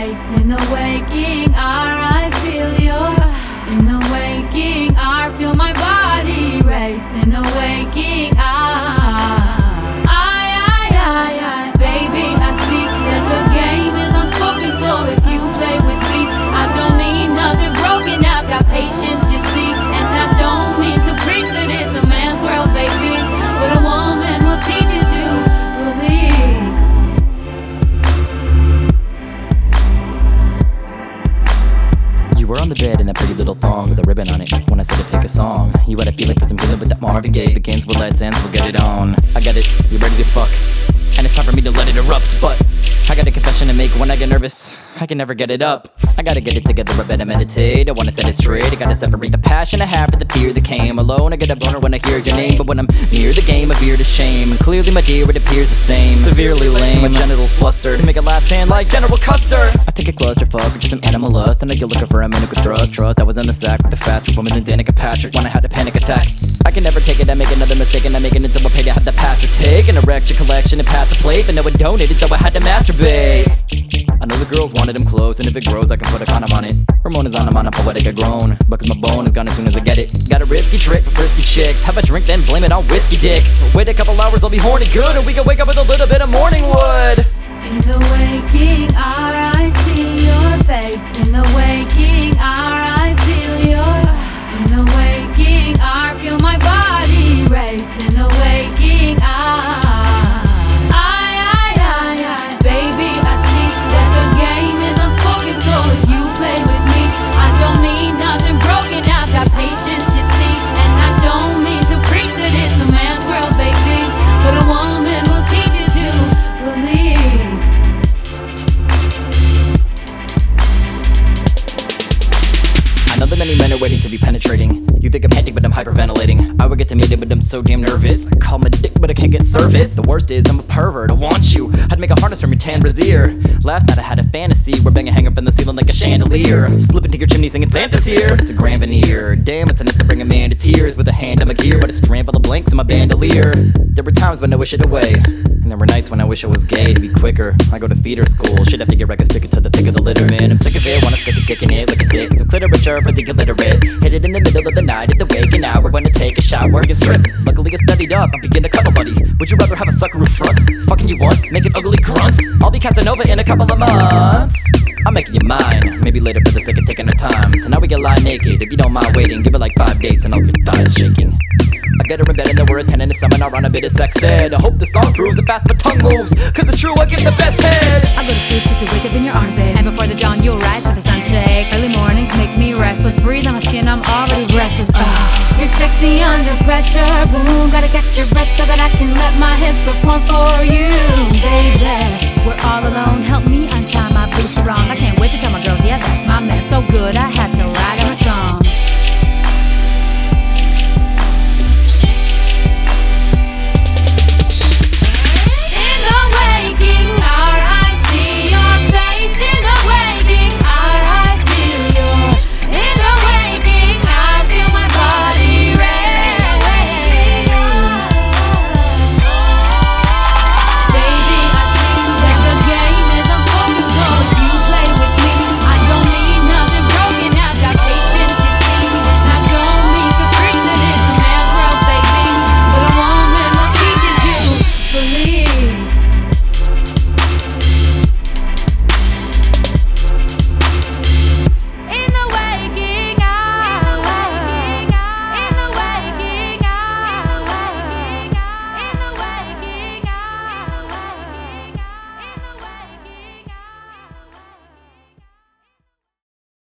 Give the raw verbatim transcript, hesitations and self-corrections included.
face. In the waking hour I feel your, in the waking hour feel my body race. In the waking hour, I, I, I, I, baby I see that the game is unspoken. So if you play with me, I don't need nothing broken. I've got patience, you see, and I don't mean to preach that it's a man's world, baby, but a woman will teach you to believe. You were on the bed in that pretty little thong with a ribbon on it. When I said to pick a song, you had a feeling for some healing with that Marvin Gaye. Begins with Let's Ends, we'll get it on. I got it, you ready to fuck? And it's time for me to let it erupt, but I got a confession to make. When I get nervous, I can never get it up. I gotta get it together, I better meditate. I wanna set it straight, I gotta separate the passion I have for the fear that came alone. I get a boner when I hear your name, but when I'm near the game, I veer to shame. And clearly, my dear, it appears the same. Severely lame, my genitals flustered, make it last stand like General Custer. I take a clusterfuck with just some animal lust, and I get looking for a man who could trust. Trust, I was in the sack with the faster woman than Danica Patrick when I had a panic attack. I can never take it, I make another mistake, and I make it until I pay to have the pastor take and erect your collection and pass the plate. But no one donated, so I had to masturbate. I know the girls wanted him close, and if it grows, I can put a condom on it. Ramona's on him on a poetic, I groan, because my bone is gone as soon as I get it. Got a risky trick for frisky chicks. Have a drink, then blame it on whiskey dick. Wait a couple hours, I'll be horny good, and we can wake up with a little bit of morning wood. In the waking hour I see your face. In the waking hour I feel your, in the waking hour feel my body race. In the waking hour, I, I, I, I, baby I see that the game is unspoken. So if you play with me, I don't need nothing broken. I've got patience, you see, and I don't mean to preach that it's a man's world, baby, but a woman will teach you to believe. I know that many men are waiting to be penetrating. You think I'm panting, but I'm hyperventilating. I would get to meet it, but I'm so damn nervous. I call my dick, but I can't get service. The worst is I'm a pervert, I want you. I'd make a harness from your tan brassiere. Last night I had a fantasy where bang a hang up in the ceiling like a chandelier. Slip into your chimney singing Santa's here, but it's a grand veneer. Damn, it's enough to bring a man to tears with a hand on my gear, but it's trampled the blanks in my bandolier. There were times when I wish it away, and there were nights when I wish I was gay. To be quicker, I go to theater school. Shit, I figure I could stick it to the thick of the litter, man. I'm sick of it, wanna stick a dick in it like a dick. Some clitorature for the illiterate. Hit it in the middle of the night at the waking hour when I take a shower. We can strip. Luckily I studied up, I'm begin to cuddle buddy. Would you rather have a sucker who fronts, fucking you once, making ugly grunts? I'll be Casanova in a couple of months. I'm making you mine. Maybe later for the sake of taking our time. So now we get lie naked. If you don't mind waiting, give it like five dates and I'll be your thighs shaking. I get her in bed and then we're attending a seminar on a bit of sex ed. I hope the song proves it fast but tongue moves, cause it's true I give the best head. I go to sleep just to wake up in your arms, babe, and before the dawn you'll rise with the sunset. Early mornings make me restless, breathe on my skin, I'm already breathless. uh, You're sexy under pressure, boom, gotta catch your breath so that I can let my hips perform for you, baby. We're all alone, help me untie my boots wrong. I can't wait to tell my girls, yeah that's my man, so good I had to write on a song.